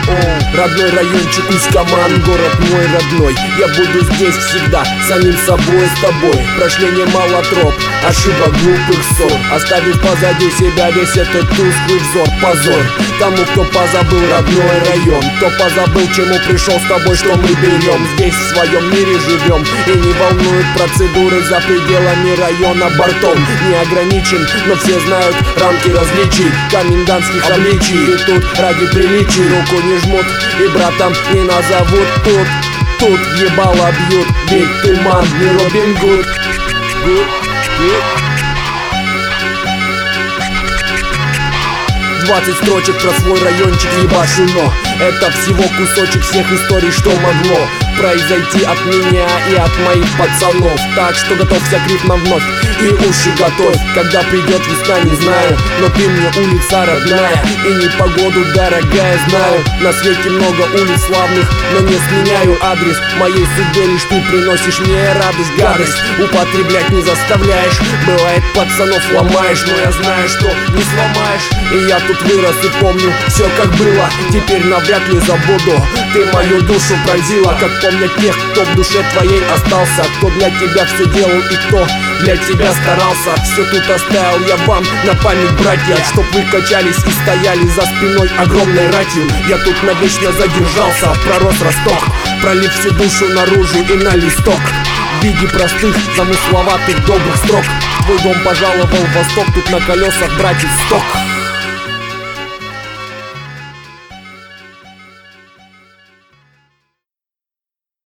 Родной райончик Усть-Каман, город мой родной. Я буду здесь всегда, самим собой, с тобой. Прошли немало троп, ошибок, глупых ссор, оставив позади себя весь этот тусклый взор. Позор тому, кто позабыл родной район, кто позабыл, чему пришел с тобой, что мы берем. Здесь в своем мире живем, и не волнуют процедуры за пределами района. Бортом не ограничен, но все знают рамки различий, комендантских обличий. И тут ради приличий руку не жмут, и братом не назовут. Тут ебало бьют, ведь ты ман, не Робин Гуд. 20 строчек про свой райончик ебашу, но это всего кусочек всех историй, что могло произойти от меня и от моих пацанов. Так что готовься к рифмам вновь и уши готовь, когда придет весна, не знаю, но ты мне улица родная, и непогоду дорогая знаю. На свете много улиц славных, но не сменяю адрес. Моей судьбе лишь ты приносишь мне радость, гадость употреблять не заставляешь. Бывает, пацанов ломаешь, но я знаю, что не сломаешь. И я тут вырос и помню все как было, теперь навряд ли забуду. Ты мою душу пронзила, как помнят тех, кто в душе твоей остался, кто для тебя все делал и кто для тебя старался. Все тут оставил я вам на память, братья, чтоб вы качались и стояли за спиной огромной ратью. Я тут навечно задержался, пророс росток, пролив всю душу наружу и на листок в виде простых, замысловатых, добрых строк. Твой дом пожаловал в восток, тут на колесах, братец, сток.